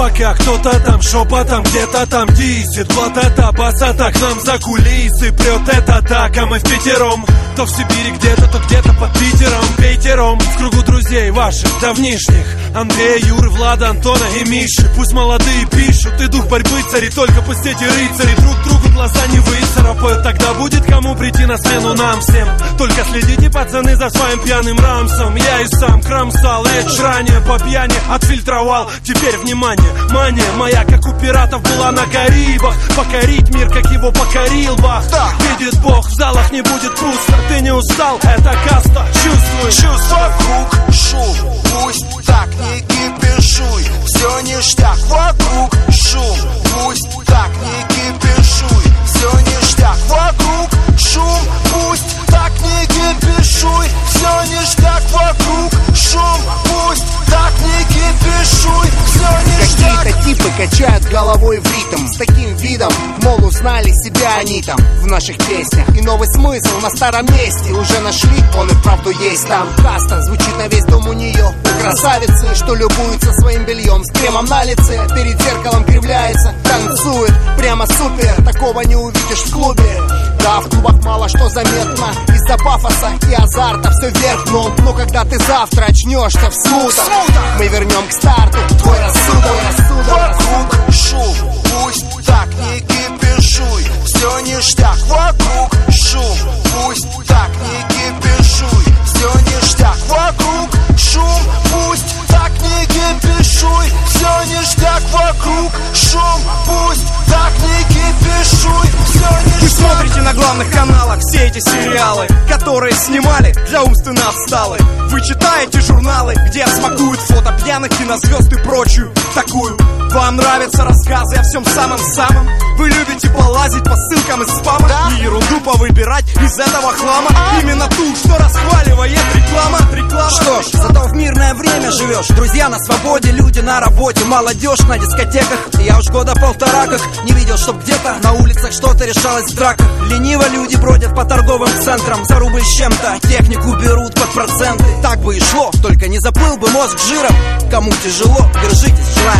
пока кто-то там шепотом где-то там дисит. Вот это басата к нам за кулисы прет это так, а мы впятером. То в Сибири где-то, то где-то под Питером. Пятером в кругу друзей ваших давнишних: Андрея, Юры, Влада, Антона и Миши. Пусть молодые пишут, и дух борьбы царит. Только пусть эти рыцари друг другу глаза не выцарапают. Тогда будет кому прийти на смену нам всем. Только следите, пацаны, за своим пьяным рамсом. Я и сам кромсал речь ранее по пьяни, отфильтровал. Теперь внимание, мания моя, как у пиратов, была на Карибах. Покорить мир, как его покорил Бах. Видит Бог, в залах не будет пусто. Ты не устал, это каста, чувствуй. Вокруг шум, пусть так не кипишуй. Все ништяк, вокруг шум, пусть так не кипишуй. Все ништяк, вокруг шум, пусть так не кипишуй. Все ништяк, вокруг шум, пусть так не кипишуй. Все ништяк. Какие-то типы качают головой в ритм с таким видом, мол, узнали себя они там в наших песнях. И новый смысл на старом месте уже нашли, он и вправду есть там. Каста звучит на весь дом у нее. У красавицы, что любуется своим бельем с кремом на лице, перед зеркалом кривляется, танцует прямо супер. Такого не увидишь в клубе. Да, в клубах мало что заметно из-за пафоса и азарта все вверх дном. Но когда ты завтра очнешься в смутах, мы вернем к старту твой рассудок. Вокруг шум, пусть так не кипишуй. Все ништяк, вокруг шум, пусть так не кипишуй. Все ништяк, вокруг шум, пусть так не кипишуй. Все ништяк, вокруг шум, пусть так не кипишуй. Вы смотрите на главных каналах все эти сериалы, которые снимали для умственно отсталых. Вы читаете журналы, где смакуют фото пьяных кинозвезд и прочую такую. Вам нравятся рассказы о всем самом-самом. Вы любите полазить по ссылкам из спама, и ерунду повыбирать из этого хлама. Именно ту, что расхваливает реклама. Что ж, зато в мирное время живешь. Друзья на свободе, люди на работе, молодежь на дискотеках. Я уж года полтора как не видел, чтоб где-то на улицах что-то решалось в драках. Лениво люди бродят по торговым центрам, за рубль с чем-то технику берут под проценты. Так бы и шло, только не заплыл бы мозг жиром. Кому тяжело, держитесь, желаем